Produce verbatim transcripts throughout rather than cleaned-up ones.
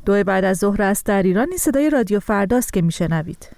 دو بعد از ظهر است در ایران. این صدای رادیو فرداست که میشنوید.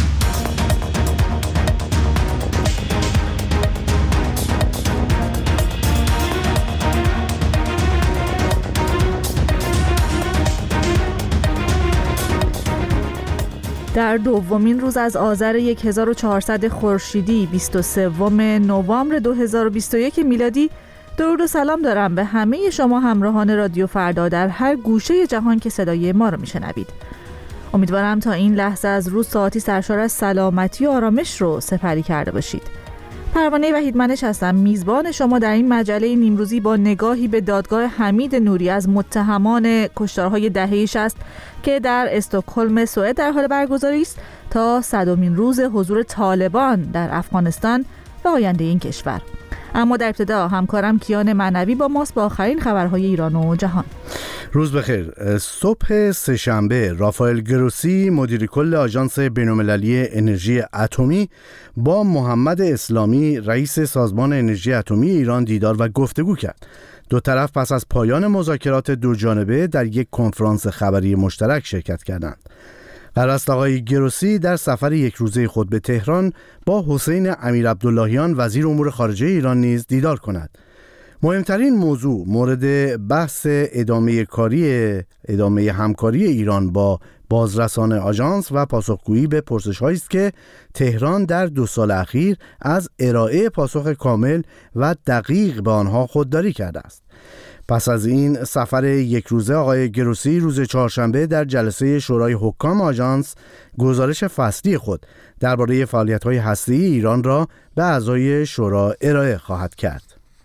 در دومین روز از آذر هزار و چهارصد خورشیدی بیست و سوم نوامبر دو هزار و بیست و یک میلادی درود و سلام دارم به همه شما همراهان رادیو فردا در هر گوشه جهان که صدای ما رو میشنوید. امیدوارم تا این لحظه از روز ساعتی سرشار از سلامتی و آرامش رو سپری کرده باشید. پروانه وحیدمنش هستم، میزبان شما در این مجله نیمروزی با نگاهی به دادگاه حمید نوری از متهمان کشتارهای دهه شصت که در استکهلم سوئد در حال برگزاری است تا صدمین روز حضور طالبان در افغانستان و آینده این کشور. اما در ابتدا همکارم کیان معنوی با ماست با آخرین خبرهای ایران و جهان. روز بخیر. صبح سه‌شنبه رافائل گروسی مدیر کل آژانس بین‌المللی انرژی اتمی با محمد اسلامی رئیس سازمان انرژی اتمی ایران دیدار و گفتگو کرد. دو طرف پس از پایان مذاکرات دو جانبه در یک کنفرانس خبری مشترک شرکت کردند. قرار است آقای گروسی در سفر یک روزه خود به تهران با حسین امیرعبداللهیان وزیر امور خارجه ایران نیز دیدار کند. مهمترین موضوع مورد بحث ادامه کاری ادامه همکاری ایران با بازرسان آژانس و پاسخگویی به پرسش‌هایی است که تهران در دو سال اخیر از ارائه پاسخ کامل و دقیق به آنها خودداری کرده است. پس از این سفر یک روزه آقای گروسی روز چهارشنبه در جلسه شورای حکام آژانس گزارش فصلی خود درباره فعالیت‌های هسته‌ای ایران را به اعضای شورا ارائه خواهد کرد.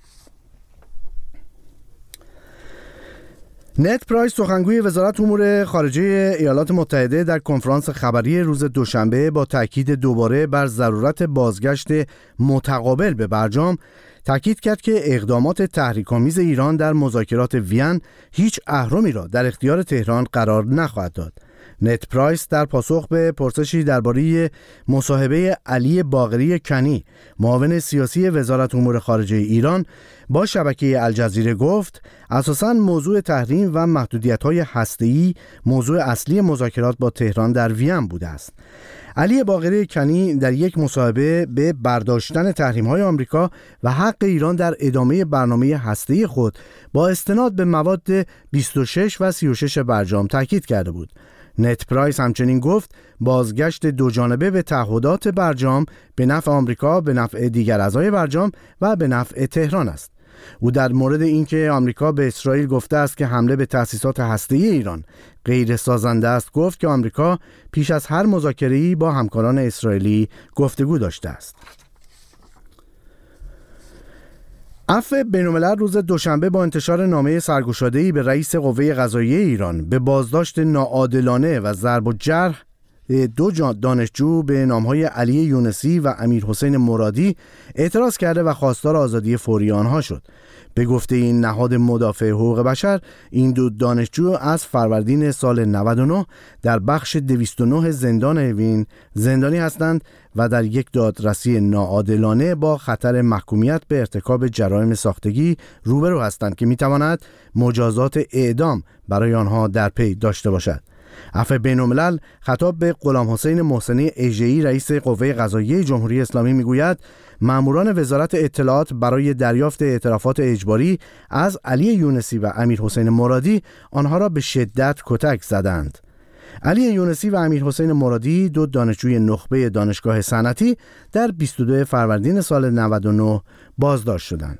نت پرایس سخنگوی وزارت امور خارجه ایالات متحده در کنفرانس خبری روز دوشنبه با تاکید دوباره بر ضرورت بازگشت متقابل به برجام تاکید کرد که اقدامات تحریک‌آمیز ایران در مذاکرات وین هیچ اهرمی را در اختیار تهران قرار نخواهد داد. نت پرایس در پاسخ به پرسشی درباره مصاحبه علی باقری کنی معاون سیاسی وزارت امور خارجه ایران با شبکه الجزیره گفت اساساً موضوع تحریم و محدودیت‌های هسته‌ای موضوع اصلی مذاکرات با تهران در وین بوده است. علی باقری کنی در یک مصاحبه به برداشتن تحریم‌های آمریکا و حق ایران در ادامه برنامه هسته‌ای خود با استناد به مواد بیست و شش و سی و شش برجام تاکید کرده بود. نت پرایس همچنین گفت بازگشت دو جانبه به تعهدات برجام به نفع آمریکا، به نفع دیگر اعضای برجام و به نفع تهران است. او در مورد اینکه آمریکا به اسرائیل گفته است که حمله به تأسیسات هسته‌ای ایران غیر سازنده است گفت که آمریکا پیش از هر مذاکره‌ای با همکاران اسرائیلی گفتگو داشته است. عفو بین‌الملل روز دوشنبه با انتشار نامه سرگشاده‌ای به رئیس قوه قضاییه ایران به بازداشت ناعادلانه و ضرب و جرح دو دانشجو به نامهای علی یونسی و امیرحسین مرادی اعتراض کرده و خواستار آزادی فوری آنها شد. به گفته این نهاد مدافع حقوق بشر این دو دانشجو از فروردین سال نود و نه در بخش دویست و نه زندان اوین زندانی هستند و در یک دادرسی ناعادلانه با خطر محکومیت به ارتکاب جرایم ساختگی روبرو هستند که میتواند مجازات اعدام برای آنها در پی داشته باشد. عفو بین‌الملل خطاب به غلام حسین محسنی اژه‌ای رئیس قوه قضاییه جمهوری اسلامی میگوید ماموران وزارت اطلاعات برای دریافت اعترافات اجباری از علی یونسی و امیرحسین مرادی آنها را به شدت کتک زدند. علی یونسی و امیرحسین مرادی دو دانشجوی نخبه دانشگاه صنعتی در بیست و دو فروردین سال نود و نه بازداشت شدند.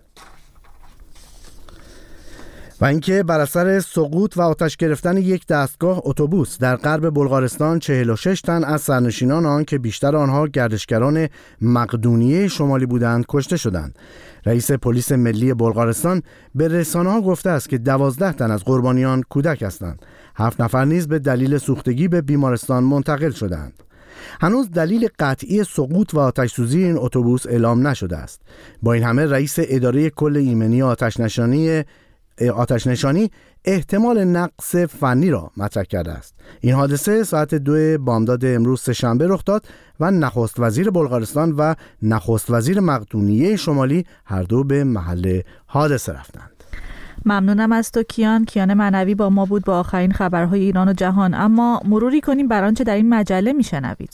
و اینکه بر اثر سقوط و آتش گرفتن یک دستگاه اتوبوس در غرب بلغارستان چهل و شش تن از سرنشینان آن که بیشتر آنها گردشگران مقدونیه شمالی بودند کشته شدند. رئیس پلیس ملی بلغارستان به رسانه‌ها گفته است که دوازده تن از قربانیان کودک هستند. هفت نفر نیز به دلیل سوختگی به بیمارستان منتقل شدند. هنوز دلیل قطعی سقوط و آتش سوزی این اتوبوس اعلام نشده است. با این همه رئیس اداره کل ایمنی آتش نشانی آتش نشانی احتمال نقص فنی را مطرح کرده است. این حادثه ساعت دو بامداد امروز سه‌شنبه رخ داد و نخست وزیر بلغارستان و نخست وزیر مقدونیه شمالی هر دو به محل حادثه رفتند. ممنونم از تو کیان. کیان معنوی با ما بود با آخرین خبرهای ایران و جهان. اما مروری کنیم بر آنچه در این مجله میشنوید.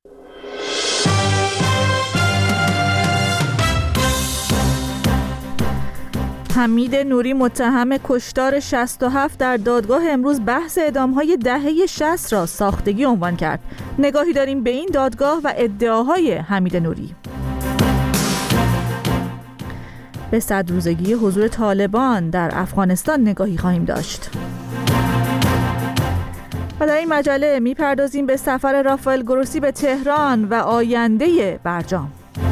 حمید نوری متهم کشتار شصت و هفت در دادگاه امروز بحث اعدام‌های دهه شصت را ساختگی عنوان کرد. نگاهی داریم به این دادگاه و ادعاهای حمید نوری. به صد روزگی حضور طالبان در افغانستان نگاهی خواهیم داشت. و در این مجله میپردازیم به سفر رافائل گروسی به تهران و آینده برجام.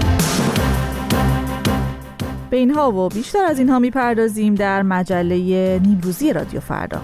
به اینها و بیشتر از اینها میپردازیم در مجله نیمروزی رادیو فردا.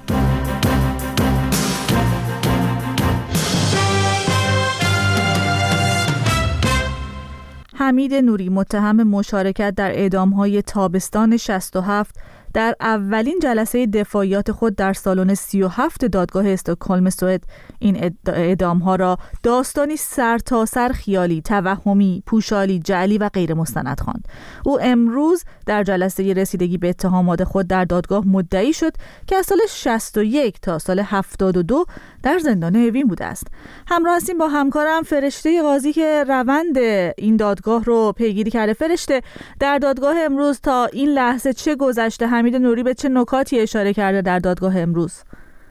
حمید نوری متهم مشارکت در اعدام‌های تابستان شصت و هفت در اولین جلسه دفاعیات خود در سالن سی و هفت دادگاه استکهلم سوئد این اعدام‌ها را داستانی سرتاسر خیالی، توهمی، پوشالی، جعلی و غیر مستند خواند. او امروز در جلسه رسیدگی به اتهامات خود در دادگاه مدعی شد که از سال شصت و یک تا سال هفتاد و دو در زندان اوین بوده است. همراه هستیم با همکارم فرشته قاضی که روند این دادگاه رو پیگیری کرده. فرشته، در دادگاه امروز تا این لحظه چه گذشته؟ حمید نوری به چه نکاتی اشاره کرده در دادگاه امروز؟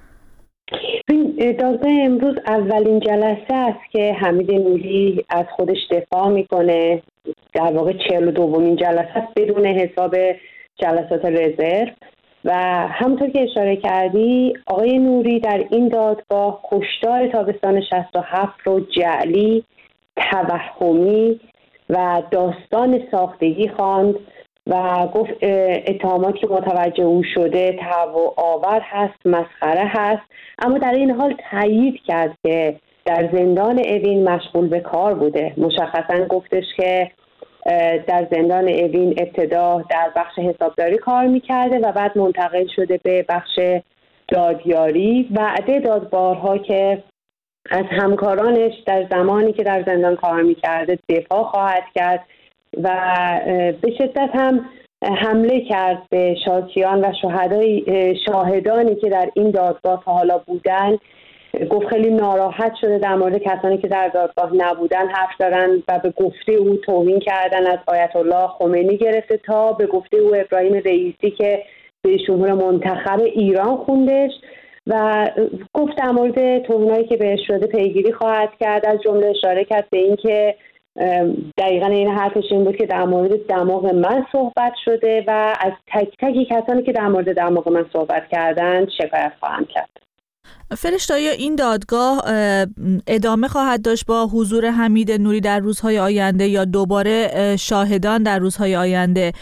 دادگاه امروز اولین جلسه است که حمید نوری از خودش دفاع میکنه. در واقع چهل و دومین جلسه است بدون حساب جلسات رزرو و همونطور که اشاره کردی آقای نوری در این دادگاه کشتار تابستان شصت و هفت رو جعلی، توهمی و داستان ساختگی خواند و گفت اتهاماتی که متوجه او شده تهوع آور هست، مسخره هست، اما در این حال تایید کرد که در زندان اوین مشغول به کار بوده. مشخصا گفتش که در زندان اوین ابتدا در بخش حسابداری کار میکرده و بعد منتقل شده به بخش دادیاری. وعده داد بارها که از همکارانش در زمانی که در زندان کار میکرده دفاع خواهد کرد و به شدت هم حمله کرد به شاکیان و شهدای شاهدانی که در این دادگاه تا حالا بودن. گفت خیلی ناراحت شده در مورد کسانی که در دادگاه نبودن حرف دارن و به گفته او توهین کردن از آیت الله خمینی گرفته تا به گفته او ابراهیم رئیسی که به جمهور منتخب ایران خوندش و گفت در مورد توهینایی که بهش شده پیگیری خواهد کرد. از جمله اشاره کرد به این که دقیقاً این حرفش این بود که در مورد دماغ من صحبت شده و از تک تکی کسانی که در مورد دماغ من صحبت کردن شکایت خواهم کرد. فرشته، آیا این دادگاه ادامه خواهد داشت با حضور حمید نوری در روزهای آینده یا دوباره شاهدان در روزهای آینده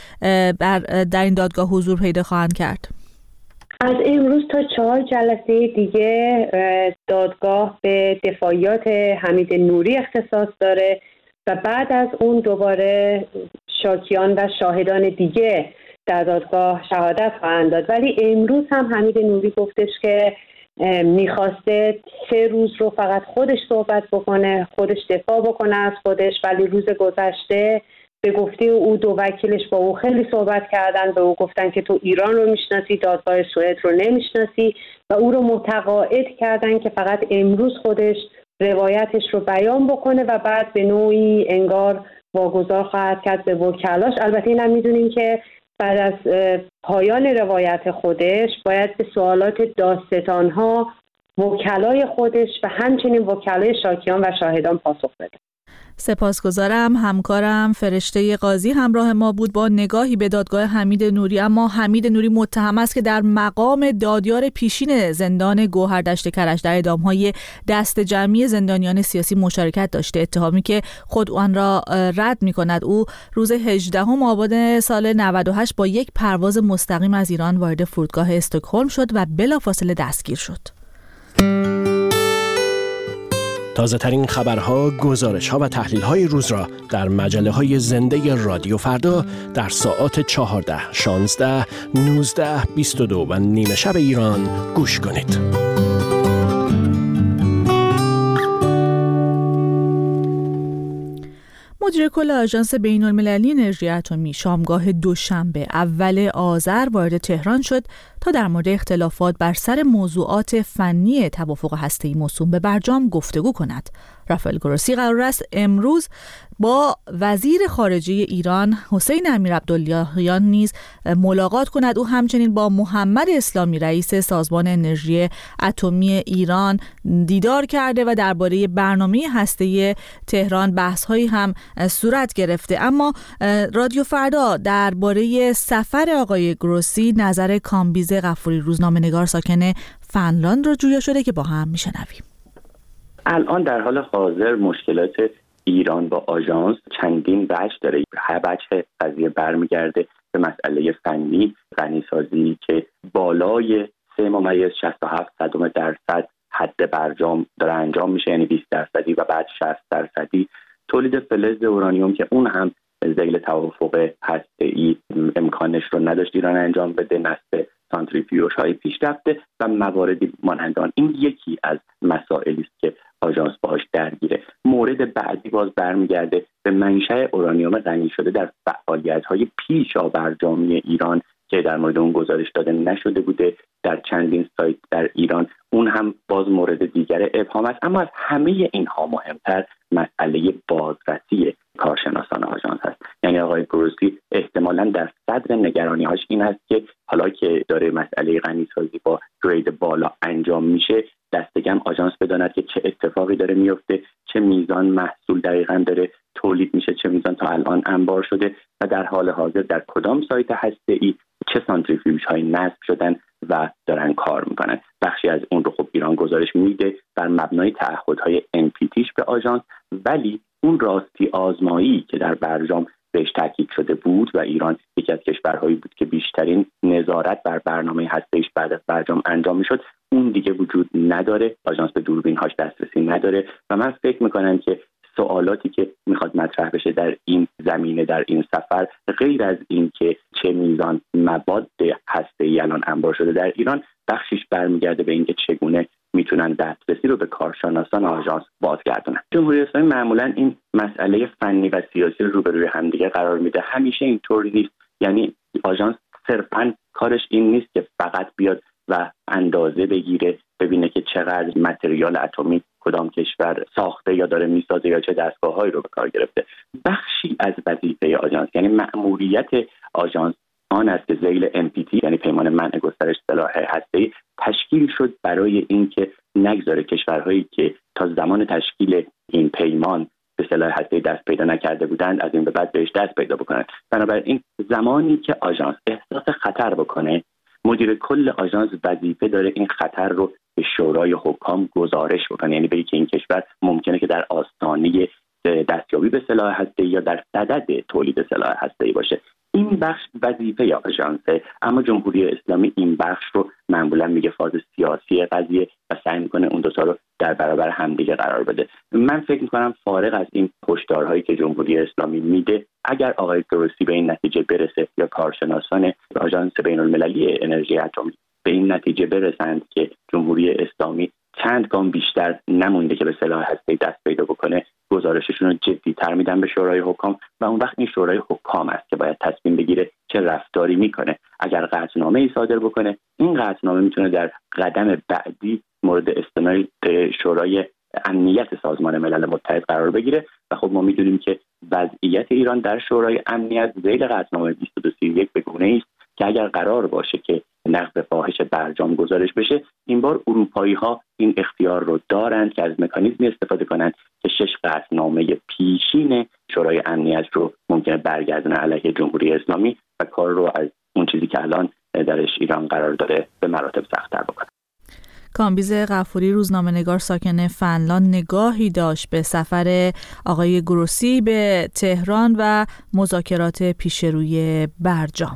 در این دادگاه حضور پیدا خواهند کرد؟ از امروز تا چهار جلسه دیگه دادگاه به دفاعیات حمید نوری اختصاص داره و بعد از اون دوباره شاکیان و شاهدان دیگه در دادگاه شهادت خواهند داد. ولی امروز هم حمید نوری گفتش که میخواسته سه روز رو فقط خودش صحبت بکنه، خودش دفاع بکنه از خودش، ولی روز گذشته به گفته او دو وکیلش با او خیلی صحبت کردن، به او گفتن که تو ایران رو میشناسی، دادگاه سوئد رو نمیشناسی و او رو متقاعد کردن که فقط امروز خودش روایتش رو بیان بکنه و بعد به نوعی انگار واگذار خواهد کرد به وکلاش. البته اینم میدونیم که بعد از پایان روایت خودش باید به سوالات دادستان‌ها وکلای خودش و همچنین وکلای شاکیان و شاهدان پاسخ بده. سپاسگزارم. همکارم فرشته قاضی همراه ما بود با نگاهی به دادگاه حمید نوری. اما حمید نوری متهم است که در مقام دادیار پیشین زندان گوهردشت کرج در اعدام‌های دست جمعی زندانیان سیاسی مشارکت داشته، اتهامی که خود آن را رد می‌کند. او روز هجدهم آبان سال نود و هشت با یک پرواز مستقیم از ایران وارد فرودگاه استکهلم شد و بلافاصله دستگیر شد. تازه ترین خبرها، گزارش‌ها و تحلیل‌های روز را در مجله‌های زنده رادیو فردا در ساعات چهارده، شانزده، نوزده، بیست و دو و نیمه شب ایران گوش کنید. مدیر کل آژانس بین‌المللی انرژی اتمی شامگاه دوشنبه اول آذر وارد تهران شد تا در مورد اختلافات بر سر موضوعات فنی توافق هسته‌ای موسوم به برجام گفتگو کند. رافائل گروسی قرار است امروز با وزیر خارجه ایران حسین امیرعبداللهیان نیز ملاقات کند. او همچنین با محمد اسلامی رئیس سازمان انرژی اتمی ایران دیدار کرده و درباره برنامه هسته‌ای تهران بحث‌هایی هم صورت گرفته. اما رادیو فردا درباره سفر آقای گروسی نظر کامبیز غفوری روزنامه‌نگار ساکن فنلاند رو جویا شده که با هم میشنویم. الان در حال حاضر مشکلات ایران با آژانس چندین وجه داره. هر وجه قضیه برمیگرده به مسئله فنی غنیسازی که بالای سه ممیز شصت و هفت صدم درصد حد برجام داره انجام میشه، یعنی بیست درصدی و بعد شصت درصدی تولید فلز اورانیوم که اون هم ذیل توافق هسته‌ای امکانش رو نداشت ایران انجام بده، نصب سانتریفیوژ های پیشرفته و مواردی مانند آن. این یکی از مسائلی است که آژانس باهاش درگیره. مورد بعدی باز برمیگرده به منشأ اورانیوم غنی شده در فعالیت‌های پیشا برجامی ایران که در مورد اون گزارش داده نشده بوده در چندین سایت در ایران. اون هم باز مورد دیگر ابهام است. اما از همه اینها مهمتر مسئله بازرسی کارشناسان آژانس است. یعنی آقای گروسی احتمالاً در صدر نگرانی‌هاش این است که حالا که داره مسئله غنیسازی با گرید بالا انجام میشه، دست کم آژانس بداند که چه اتفاقی داره میفته، چه میزان محصول دقیقاً داره تولید میشه، چه میزان تا الان انبار شده و در حال حاضر در کدام سایت هسته‌ای چه سانتریفیوژ های نصب شدن و دارن کار میکنن. بخشی از اون رو خب ایران گزارش میده بر مبنای تعهدهای ان پی تیش به آژانس، ولی اون راستی آزمایی که در برجام بهش تاکید شده بود و ایران یکی از کشورهایی بود که بیشترین نظارت بر برنامه هسته‌ایش بعد از برجام انجام میشد، اون دیگه وجود نداره. آژانس به دوربین‌هاش دسترسی نداره و من فکر میکنم که سوالاتی که میخواد مطرح بشه در این زمینه در این سفر، غیر از این که چه میزان مواد هسته‌ای الان انبار شده در ایران، بخشیش برمیگرده به اینکه چگونه میتونن دسترسی رو به کارشناسان آژانس بازگردونن. جمهوری اسلامی معمولا این مسئله فنی و سیاسی رو روبروی همدیگه قرار میده. همیشه اینطور نیست. یعنی آژانس صرفاً کارش این نیست که فقط بیاد و اندازه بگیره، ببینه که چقدر متریال اتمی کدام کشور ساخته یا داره میسازه یا چه دستگاه‌هایی رو به کار گرفته. بخشی از وظیفه آژانس، یعنی مأموریت آژانس، آن است که ذیل ان پی تی یعنی پیمان منع گسترش سلاح هسته‌ای تشکیل شد برای اینکه نگذاره کشورهایی که تا زمان تشکیل این پیمان به سلاح هسته‌ای دست پیدا نکرده بودند از این به بعد بهش دست پیدا بکنند. بنابراین زمانی که آژانس احساس خطر بکنه، مدیر کل آژانس وظیفه داره این خطر رو به شورای حکام گزارش بکنه، یعنی بگه که این کشور ممکنه که در آستانه دستیابی به سلاح هسته‌ای یا در صدد تولید سلاح هسته‌ای باشه. این بخش وظیفه آژانسه، اما جمهوری اسلامی این بخش رو معمولا میگه فاز سیاسی قضیه و سعی میکنه اون دو تا رو در برابر همدیگه قرار بده. من فکر میکنم فارغ از این هشدارهایی که جمهوری اسلامی میده، اگر آقای گروسی به این نتیجه برسه یا کارشناسان آژانس بین‌المللی انرژی اتمی به این نتیجه برسند که جمهوری اسلامی چند گام بیشتر نمونده که به سلاح هسته‌ای دست پیدا بکنه، گزارششون رو جدی‌تر میدن به شورای حکام و اون وقت این شورای حکام است که باید تصمیم بگیره چه رفتاری میکنه. اگر قطعنامه‌ای صادر بکنه، این قطعنامه میتونه در قدم بعدی مورد استناد شورای امنیت سازمان ملل متحد قرار بگیره و خب ما میدونیم که وضعیت ایران در شورای امنیت ذیل قطعنامه بیست و دو سی و یک به گونه‌ای است که اگر قرار باشه که نقض فاحش برجام گزارش بشه، این بار اروپایی‌ها این اختیار رو دارند که از مکانیزمی استفاده کنند که شش قطعنامه پیشین شورای امنیت رو ممکنه برگردونه علیه جمهوری اسلامی و کار رو از اون چیزی که الان درش ایران قرار داره به مراتب سخت‌تر بکنه. کامبیز غفوری روزنامه‌نگار ساکن فنلاند نگاهی داشت به سفر آقای گروسی به تهران و مذاکرات پیش روی برجام.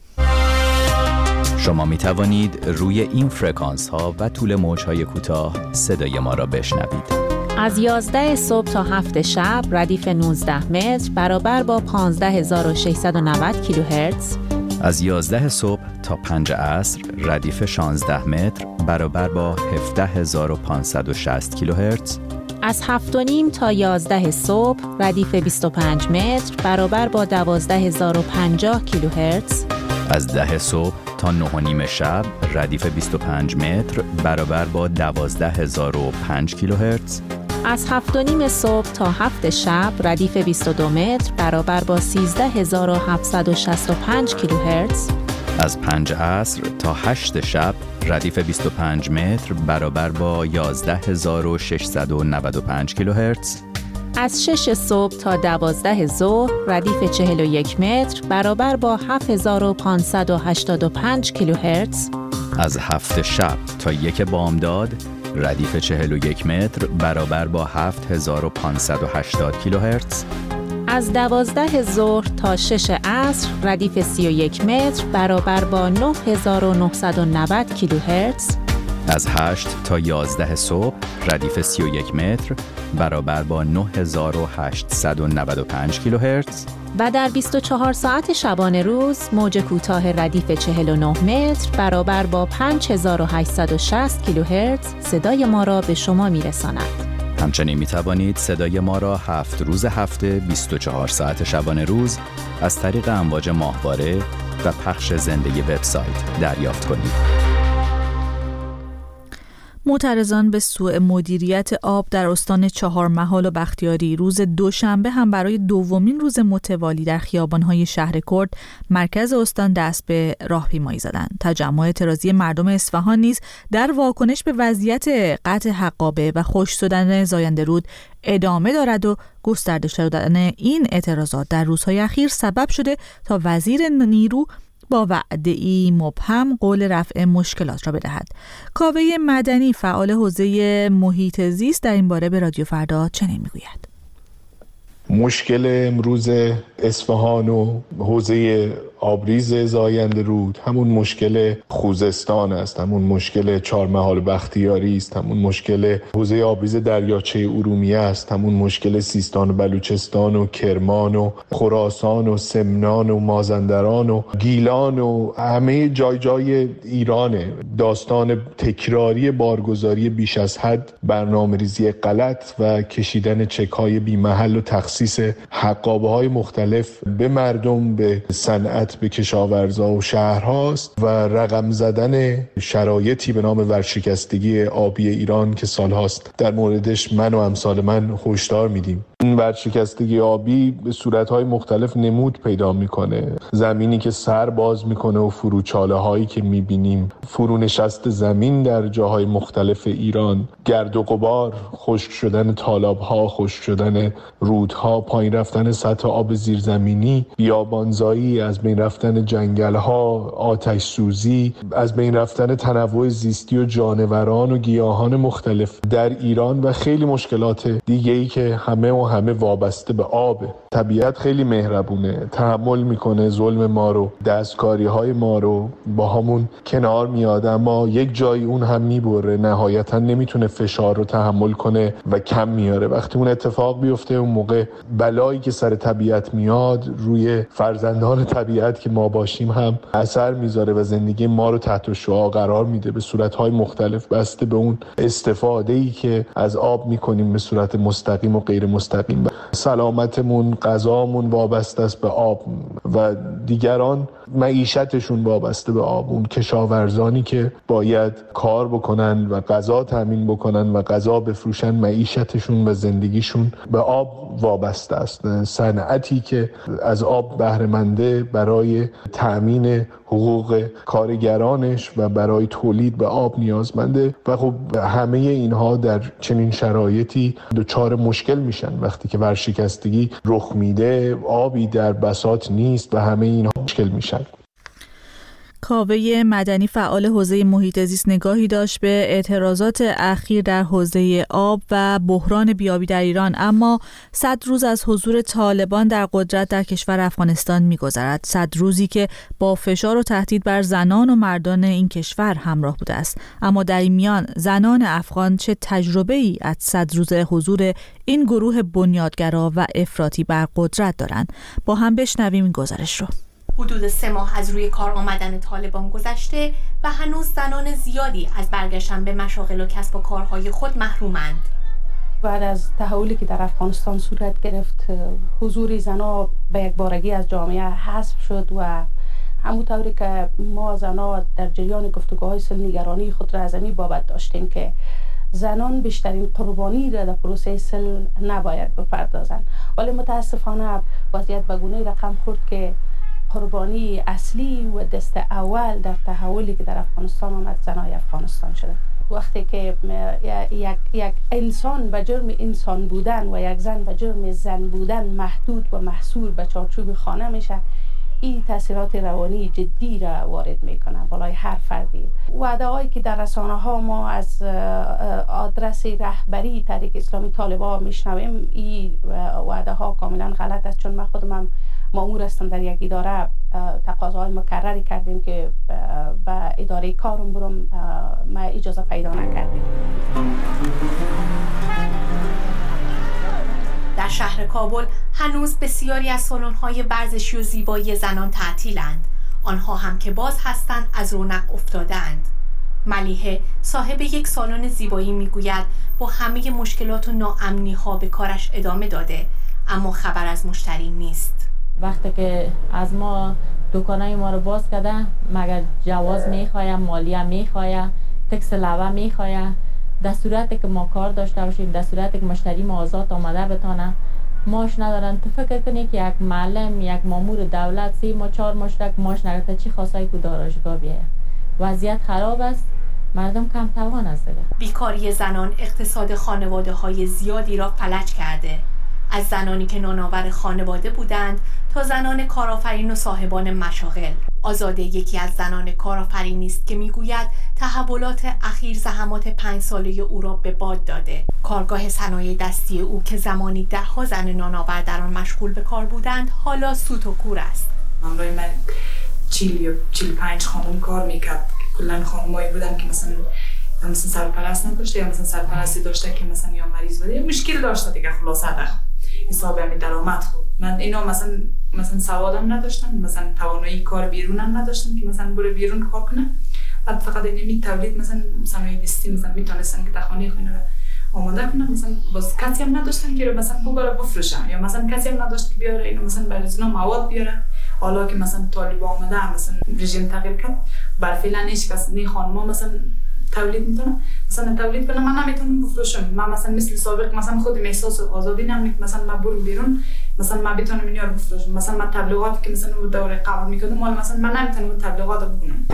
شما می توانید روی این فرکانس ها و طول موج های کوتاه صدای ما را بشنوید. از یازده صبح تا هفت شب ردیف نوزده متر برابر با پانزده هزار و ششصد و نود کیلوهرتز. از یازده صبح تا پنج عصر ردیف شانزده متر برابر با هفده هزار و پانصد و شصت کیلوهرتز. از هفت و نیم تا یازده صبح ردیف بیست و پنج متر برابر با دوازده هزار و پنجاه کیلوهرتز. از ده صبح تا نه و نیم شب ردیف بیست و پنج متر برابر با دوازده هزار و پنج کیلوهرتز. از هفت و نیم صبح تا هفت شب ردیف بیست و دو متر برابر با سیزده هزار و هفتصد و شصت و پنج کیلوهرتز. از پنج عصر تا هشت شب ردیف بیست و پنج متر برابر با یازده هزار و ششصد و نود و پنج کیلوهرتز. از شش صبح تا دوازده ظهر ردیف چهل و یک متر برابر با هفت هزار و پانصد و هشتاد و پنج کیلوهرتز. از هفت شب تا یک بامداد ردیف چهل و یک متر برابر با هفت هزار و پانصد و هشتاد کیلوهرتز. از دوازده ظهر تا شش عصر ردیف سی و یک متر برابر با نه هزار و نهصد و نود کیلوهرتز. از هشت تا یازده صبح ردیف سی و یک متر برابر با نه هزار و هشتصد و نود و پنج کیلوهرتز. و در بیست و چهار ساعت شبانه روز موج کوتاه ردیف چهل و نه متر برابر با پنج هزار و هشتصد و شصت کیلوهرتز صدای ما را به شما میرساند. همچنین می توانید صدای ما را هفت روز هفته بیست و چهار ساعت شبانه روز از طریق امواج ماهواره و پخش زنده وبسایت دریافت کنید. معترضان به سوء مدیریت آب در استان چهارمحال و بختیاری روز دوشنبه هم برای دومین روز متوالی در خیابان‌های شهر کرد مرکز استان دست به راهپیمایی زدند. تجمع اعتراضی مردم اصفهان نیز در واکنش به وضعیت قطع حقابه و خشک شدن زاینده رود ادامه دارد و گسترده شدن این اعتراضات در روزهای اخیر سبب شده تا وزیر نیرو با وعده‌ای مبهم قول رفع مشکلات را بدهد. کاوه مدنی فعال حوزه محیط زیست در این باره به رادیو فردا چنین میگوید: مشکل امروز اصفهان و حوزه آبریز زاینده رود همون مشکل خوزستان است، همون مشکل چهارمحال بختیاری است، همون مشکل حوزه آبریز دریاچه ارومیه است، همون مشکل سیستان و بلوچستان و کرمان و خراسان و سمنان و مازندران و گیلان و همه جای جای ایرانه. داستان تکراری بارگذاری بیش از حد، برنامه‌ریزی غلط و کشیدن چک‌های بی‌محل و تخصیص حقابه‌های مختلف به مردم، به صنعت، به کشاورزا و شهرهاست و رقم زدن شرایطی به نام ورشکستگی آبی ایران که سالهاست در موردش من و امثال من هشدار میدیم. این ورشکستگی آبی به صورت‌های مختلف نمود پیدا میکنه. زمینی که سر باز میکنه و فروچاله هایی که میبینیم، فرونشست زمین در جاهای مختلف ایران، گرد و غبار، خشک شدن تالاب‌ها، خشک شدن رودها، پایین رفتن سطح آب زیرزمینی، بیابانزایی، از بین رفتن جنگل‌ها، آتش سوزی، از بین رفتن تنوع زیستی و جانوران و گیاهان مختلف در ایران و خیلی مشکلات دیگه‌ای که همه و همه وابسته به آب. طبیعت خیلی مهربونه، تحمل میکنه ظلم ما رو، دستکاری‌های ما رو، با همون کنار میاد، اما یک جایی اون هم میبره، نهایتا نمیتونه فشار رو تحمل کنه و کم میاره. وقتی اون اتفاق بیفته، اون موقع بلایی که سر طبیعت میاد روی فرزندان طبیعت که ما باشیم هم اثر میذاره و زندگی ما رو تحت شعاع قرار میده به صورت‌های مختلف، بسته به اون استفاده‌ای که از آب میکنیم به صورت مستقیم و غیر مستقیم. سلامتمون، غذامون وابسته است به آب و دیگران معیشتشون وابسته به آب. اون کشاورزانی که باید کار بکنن و غذا تامین بکنن و غذا بفروشن، معیشتشون و زندگیشون به آب وابسته است. صنعتی که از آب بهره منده برای تامین حقوق کارگرانش و برای تولید به آب نیازمنده و خب همه اینها در چنین شرایطی دچار مشکل میشن. وقتی که ورشکستگی رخ میده، آبی در بساط نیست و همه اینها مشکل میشن. کاوه مدنی فعال حوزه محیط زیست نگاهی داشت به اعتراضات اخیر در حوزه آب و بحران بیابی در ایران. اما صد روز از حضور طالبان در قدرت در کشور افغانستان می‌گذرد، صد روزی که با فشار و تهدید بر زنان و مردان این کشور همراه بوده است. اما در این میان زنان افغان چه تجربه‌ای از صد روز حضور این گروه بنیادگرا و افراطی بر قدرت دارند؟ با هم بشنویم این گزارش رو. حدود سه ماه از روی کار آمدن طالبان گذشته و هنوز زنان زیادی از برگشتن به مشاغل و کسب و کارهای خود محرومند. بعد از تحولی که در افغانستان صورت گرفت، حضور زنها به یک بارگی از جامعه حذف شد و همونطوری که ما زنها در جریان گفتگوهای صلح نگرانی خود را از این بابت داشتیم که زنان بیشترین قربانی را در پروسه صلح نباید بپردازند، ولی متاسفانه وضعیت به گونه رقم خورد که قربانی اصلی و دست اول در تحولی که در افغانستان آمد زنای افغانستان شده. وقتی که یک, یک انسان به جرم انسان بودن و یک زن به جرم زن بودن محدود و محصور به چارچوب خانه میشه، این تاثیرات روانی جدی را وارد میکنه بالای هر فردی. وعده هایی که در رسانه ها ما از آدرس رهبری تحریک اسلامی طالبان میشنویم، این وعده ها کاملا غلط است، چون من خودم هم مأمور هستم در یک اداره. تقاضاهای مکرری کردیم که به اداره کارم برم، ما اجازه پیدا نکردیم. در شهر کابل هنوز بسیاری از سالن‌های ورزشی و زیبایی زنان تعطیلند. آنها هم که باز هستند از رونق افتادند. ملیحه صاحب یک سالن زیبایی میگوید با همه مشکلات و ناامنی‌ها به کارش ادامه داده، اما خبر از مشتری نیست. وقتی که از ما دکانای ما رو باز کرده، مگر جواز میخوایم، مالیه میخوایم، تکس لوه میخوایم. در صورتی که ما کار داشته باشیم، در صورتی که مشتری ما آزاد آمده بتانه، ماش ندارن. تو فکر کنی که یک معلم، یک مامور دولت سی ما چهار مشتک ماش نگرفته چی خواستای که داراشگاه بیه؟ وضعیت خراب است، مردم کم توان است دیگه. بیکاری زنان اقتصاد خانواده های زیادی را فلج کرده. از زنانی که نانآور خانواده بودند تا زنان کارآفرین و صاحبان مشاغل. آزاده یکی از زنان کارآفرینی است که میگوید تحولات اخیر زحمات پنج ساله او را به باد داده. کارگاه صنایع دستی او که زمانی دهها زن نانآور در آن مشغول به کار بودند، حالا سوت و کور است. همراه من چیل یا چیل پنج خانم کار میکرد. کلا خانمایی بودن که مثلا مثلا سرپرست نداشته یا مثلا سرپرستی داشته که مثلا یا مریض بوده یا مشکل داشته دیگه. خلاصه در حساب همین درآمد خوب. من اینا مثلا مثلا سوادم نداشتم، مثلا توانایی کار بیرونم نداشتم که مثلا بره بیرون کار کنم. بعد فقط اینمی تولید مثلا صنایع دستی مثلا میتونستن که در خانه خونه رو آماده کنن. مثلا باز کسی هم نداشتن که مثلا ببره بفروشن، یا مثلا کسی هم نداشت که بیاره اینو مثلا برای اینا مواد بیاره. حالا که مثلا طالبان آمده مثلا رژیم تغییر کرد، بر فعلا هیچ کس نه خانم‌ها مثلا تولید میتونم مثلا تولید کنم، من نمیتونم بفروشم. من مثلا مثل سابق مثلا خودم احساس آزادی نمیکنم، مثلا من برم بیرون مثلا من بتونم اینا رو بفروشم. مثلا من تبلیغاتی که مثلا اون دوره قبل میکردم، حالا مثلا من نمیتونم اون تبلیغات رو بکنم.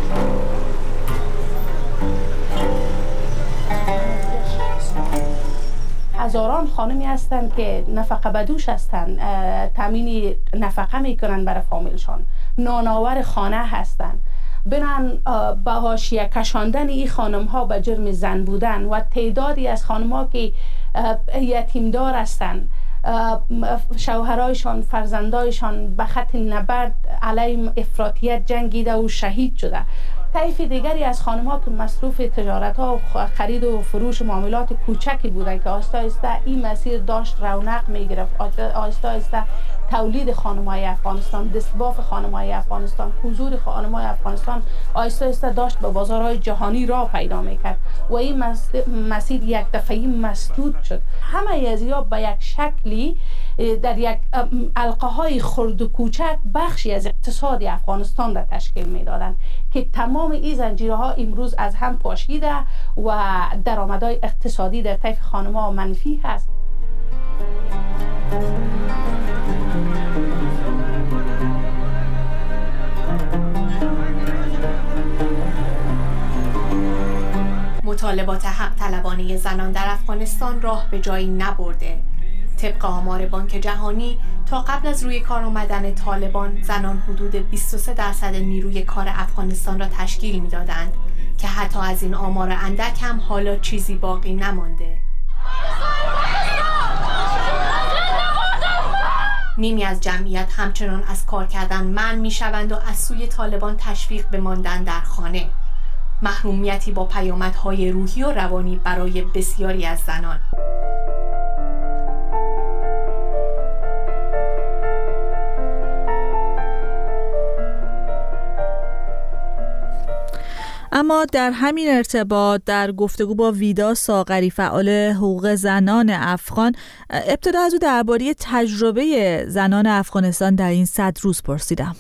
هزاران خانمی هستند که نفقه بدوش هستند، تامین نفقه میکنن برای فامیلشان، نانآور خانه هستند. بنان به حاشیه کشاندن این خانم ها به جرم زن بودن و تعدادی از خانم ها که یتیمدار هستند، شوهرایشان، فرزندایشان به خط نبرد علیه افراطیت جنگیده و شهید شده. طیف دیگری از خانم ها که مصروف تجارت ها و خرید و فروش معاملات کوچکی بودند که آهسته آهسته این مسیر داشت رونق می گرفت. آهسته آهسته تولید خانم‌های افغانستان، دستباف خانم‌های افغانستان، حضور خانم‌های افغانستان آهسته آهسته داشت به بازارهای جهانی راه پیدا می‌کرد و این مسیر یک دفعه‌ای مسدود شد. همه از اینا به یک شکلی در یک حلقه‌های خرد و کوچک بخشی از اقتصاد افغانستان را تشکیل می‌دادند که تمام این زنجیرها امروز از هم پاشیده و درآمدهای اقتصادی در طیف خانم‌ها منفی هست. مطالبات حق طلبانه زنان در افغانستان راه به جایی نبرده. طبق آمار بانک جهانی تا قبل از روی کار آمدن طالبان، زنان حدود بیست و سه درصد نیروی کار افغانستان را تشکیل می‌دادند که حتی از این آمار اندک هم حالا چیزی باقی نمانده. نیمی از جمعیت همچنان از کار کردن منع می‌شوند و از سوی طالبان تشویق به ماندن در خانه. محرومیتی با پیامدهای روحی و روانی برای بسیاری از زنان. اما در همین ارتباط در گفتگو با ویدا ساغری فعال حقوق زنان افغان ابتدا از او درباره تجربه زنان افغانستان در این صد روز پرسیدم.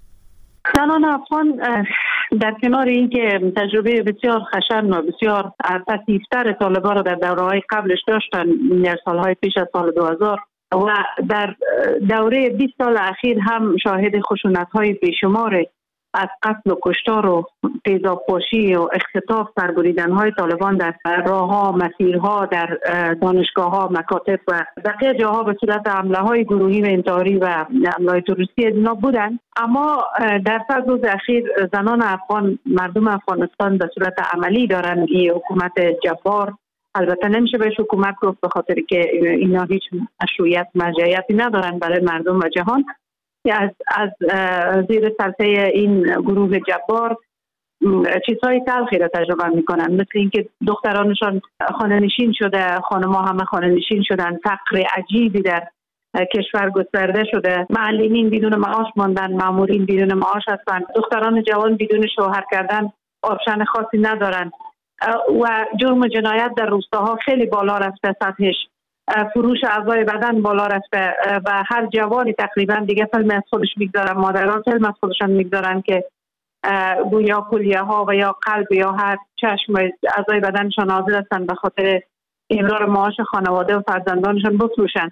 زنان افغان در کنار اینکه تجربه بسیار خشن و بسیار پسیفتر طالبان را در دوره‌های قبلش داشتن در سالهای پیش از سال دو هزار و در دوره بیست سال اخیر هم شاهد خشونت‌های بیشمار از قتل و کشتار و تیزاب‌پاشی و اختطاف سربریدن‌های طالبان در راه‌ها، مسیرها، در دانشگاه‌ها، مکاتب و بقیه جاها به صورت حمله‌های گروهی و انتحاری و حمله‌های تروریستی اینا بودن. اما در صد روز اخیر زنان افغان، مردم افغانستان به صورت عملی دارن این حکومت جبار، البته نمیشه بهش حکومت گفت به خاطر که اینا هیچ مشروعیت مرجعیتی ندارن برای مردم و جهان، از از زیر سلطه این گروه جبار چیزهای تلخی را تجربه میکنن، مثل اینکه دخترانشان خانه نشین شده، خانم‌ها همه خانه نشین شدن، فقر عجیبی در کشور گسترده شده، معلمین بدون معاش ماندن، مامورین بدون معاش هستن، دختران جوان بدون شوهر کردن آپشن خاصی ندارن و جرم و جنایت در روستاها خیلی بالا رفته، سطحش فروش اعضای بدن بالا رفته و هر جوانی تقریبا دیگه فیلم از خودش میگذارن، مادران فیلم از خودشان میگذارن که گویا کلیه ها و یا قلب یا هر چشم اعضای بدنشان حاضر هستن به خاطر امرار معاش خانواده و فرزندانشان بفروشن.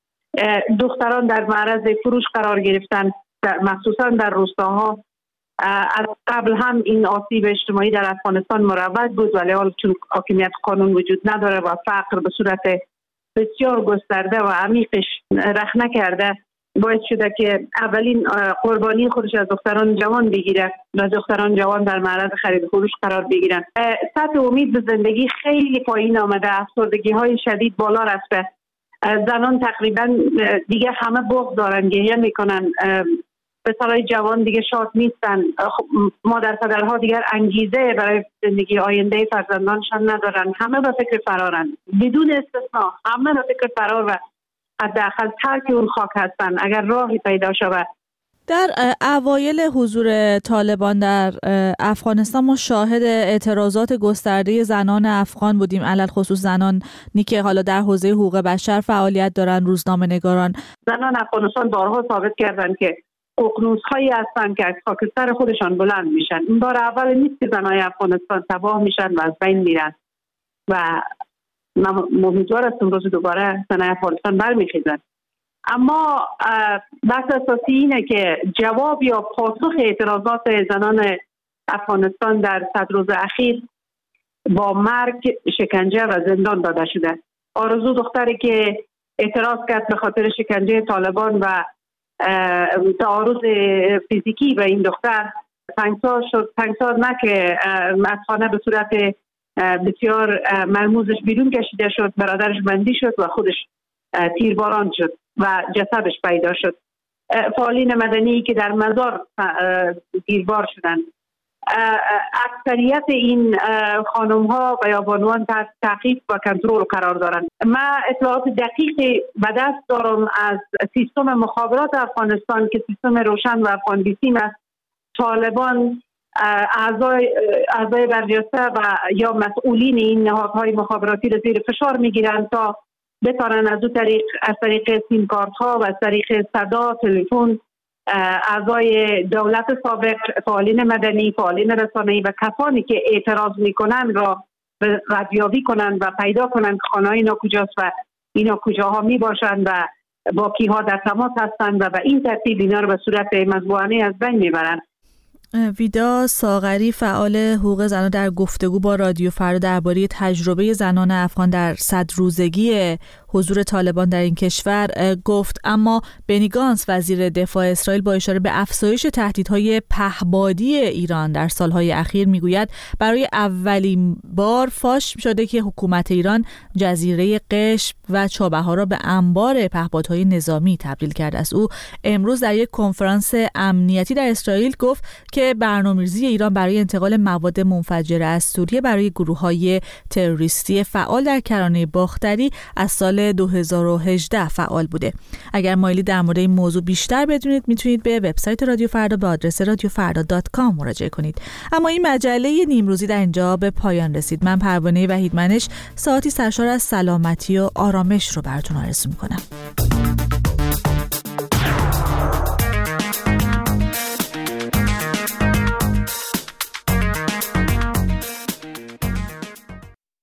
دختران در معرض فروش قرار گرفتن، مخصوصا در روستاها. از قبل هم این آسیب اجتماعی در افغانستان مروج بود، ولی حالا چون حاکمیت قانون وجود نداره و فقر به صورت بسیار گسترده و عمیقش رخنه کرده، باعث شده که اولین قربانی خودش از دختران جوان بگیره و دختران جوان در معرض خرید فروش قرار بگیرن. سطح امید به زندگی خیلی پایین آمده، افسردگی های شدید بالا رفته، زنان تقریبا دیگه همه بغض دارن، گریه میکنن، پسرای جوان دیگه شاد نیستن، مادر پدرها دیگر انگیزه برای زندگی آینده فرزندانشان ندارن، همه به فکر فرارن بدون استثنا، همه به فکر فرار و حداقل ترک اون خاک هستن اگر راهی پیدا شود. در اوایل حضور طالبان در افغانستان ما شاهد اعتراضات گسترده زنان افغان بودیم، علل خصوص زنانی که حالا در حوزه حقوق بشر فعالیت دارن، روزنامه‌نگاران. زنان افغانستان بارها ثابت کردن که ققنوس هایی هستن که از خاکستر خودشان بلند میشن. این بار اول نیست که زنای افغانستان تباه میشن و از بین میرن و من امیدوار هستم روز دوباره زنای افغانستان برمیخیزن. اما بحث اساسی اینه که جواب یا پاسخ اعتراضات زنان افغانستان در صد روز اخیر با مرگ، شکنجه و زندان داده شده. آرزو دختری که اعتراض کرد به خاطر شکنجه طالبان و تعارض فیزیکی به این دختر سنگسار شد. سنگسار نه که از خانه به صورت بسیار مرموزش بیرون کشیده شد، برادرش بندی شد و خودش تیرباران شد و جسدش پیدا شد. فعالین مدنی که در مزار تیربار شدند. اکثریت این خانم ها و یا بانوان تحت تعقیب و کنترل قرار دارند. من اطلاعات دقیقی به دست دارم از سیستم مخابرات افغانستان که سیستم روشن و افغان بیسیم است. طالبان اعضای اعضای برجسته و یا مسئولین این نهادهای مخابراتی را زیر فشار میگیرند تا بتوانند از اون طریق از طریق سیم کارت ها و از طریق صدا، تلفن، اعضای دولت سابق، فعالین مدنی، فعالین رسانه‌ای و کسانی که اعتراض میکنن را ردیابی کنند و پیدا کنند خانه اینا کجاست و اینا کجاها می باشند و با کیها در تماس هستند و به این ترتیب اینا رو به صورت مطبوعانه از بین میبرند. ویدا ساغری فعال حقوق زنان در گفتگو با رادیو فردا درباره تجربه زنان افغان در صد روزگی حضور طالبان در این کشور گفت. اما بنی گانتس وزیر دفاع اسرائیل با اشاره به افزایش تهدیدهای پهپادی ایران در سالهای اخیر میگوید برای اولین بار فاش شده که حکومت ایران جزیره قشم و چابهار را به انبار پهپادهای نظامی تبدیل کرده است. او امروز در یک کنفرانس امنیتی در اسرائیل گفت که که برنامه‌ریزی ایران برای انتقال مواد منفجره از سوریه برای گروه‌های تروریستی فعال در کرانه باختری از سال دو هزار و هجده فعال بوده. اگر مایلی در مورد این موضوع بیشتر بدونید میتونید به وبسایت رادیو فردا به آدرس رادیو فردا دات کام مراجعه کنید. اما این مجله نیمروزی در اینجا به پایان رسید. من پروانه وحیدمنش ساعتی سرشار از سلامتی و آرامش رو براتون آرزو می‌کنم.